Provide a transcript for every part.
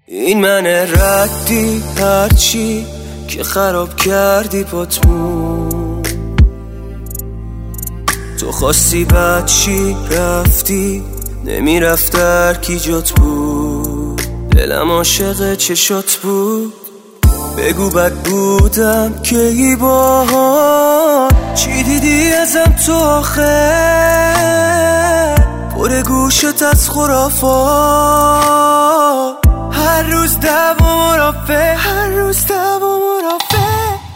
این من ردی هرچی که خراب کردی پاتمون، تو خواستی بد چی رفتی نمیرفت در کی جات بود، دلم عاشق چشات بود. بگو بد بودم که ای باها چی دیدی ازم تو آخه، پر گوشت از خرافات، هر روز دعوا مرافع، هر روز دعوا مرافع.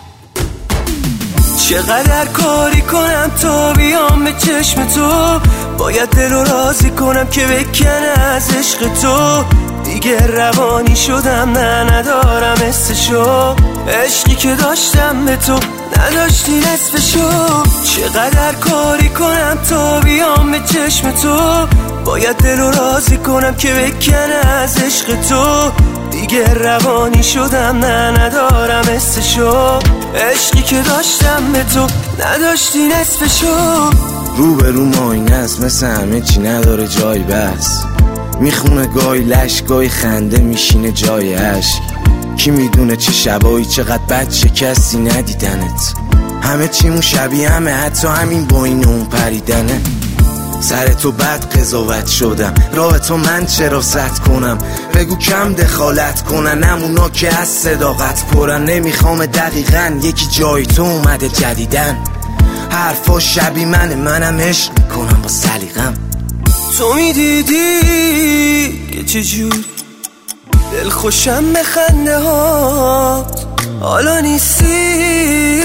چقدر کاری کنم تا بیام به چشم تو، باید دل رو راضی کنم که بکنه از عشق تو. دیگه روانی شدم نه ندارم حسشو، عشقی که داشتم به تو نداشتی نصفشو. چقدر کاری کنم تا بیام به چشم تو، باید دل رو راضی کنم که بکنه از عشق تو. دیگه روانی شدم نه ندارم حسشو، عشقی که داشتم به تو نداشتی نصفشو. رو به رو ماینه است مثل همه چی نداره جای بس، میخونه گای لش گای خنده میشینه جای عشق. کی میدونه چه شبایی چقدر بد شکستی ندیدنت، همه چیمون شبیه همه حتی همین با این اون پریدنه. سر تو بد قضاوت شدم، راه تو من چرا زد کنم، بگو کم دخالت کنن همونا که از صداقت پرن. نمیخوام دقیقا یکی جای تو اومده جدیدن، حرفا شبیه منم عشق میکنم با سلیقم. تو میدیدی که چجور دل خوشم به خنده هات، حالا نیستی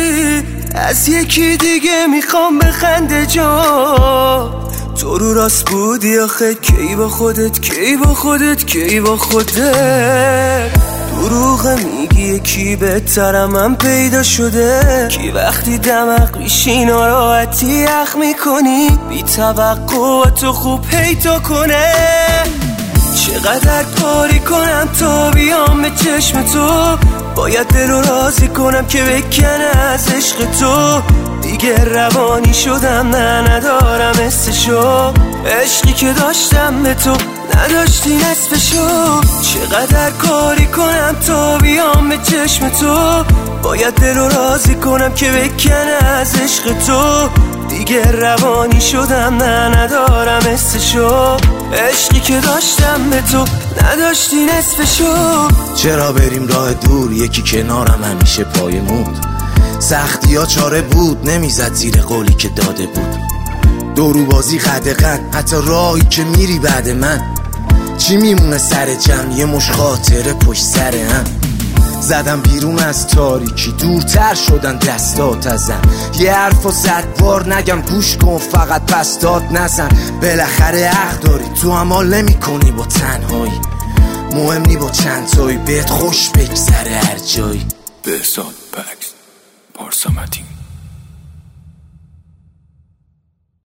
از یکی دیگه میخوام بخنده جا. تو رو راست بودی آخه کی با خودت، کی با خودت، کی با خودت. دروغ میگی یکی بهترم من پیدا شده، کی وقتی دمق میشی ناراحتی یخ میکنی، بی توقع تو خوب پیدا کنه. چقدر کاری کنم تا بیام به چشم تو، باید دل رو راضی کنم که بکنه از عشق تو. دیگه روانی شدم نه ندارم حسشو، عشقی که داشتم به تو نداشتی نصفشو. چقدر کاری کنم تا بیام به چشم تو، باید دل رو راضی کنم که بکنه از عشق تو. دیگه روانی شدم نه ندارم حسشو، عشقی که داشتم به تو نداشتی نصفشو. چرا بریم راه دور یکی کنارم همیشه پایمون، سختی ها چاره بود نمیزد زیر قولی که داده بود. دورو بازی قدقن حتی راهی که میری بعد من، چی میمونه سر جمع یه مش خاطره پشت سر هم. زدم بیرون از تاریکی دورتر شدن دستات ازم، یه حرف و 100 بار نگم گوش کن فقط پس داد نزن. بالاخره حق داری تو عمال نمی کنی با تنهایی، مهم نی با چند تایی بهت خوش بگذره هر جایی. بهزاد بک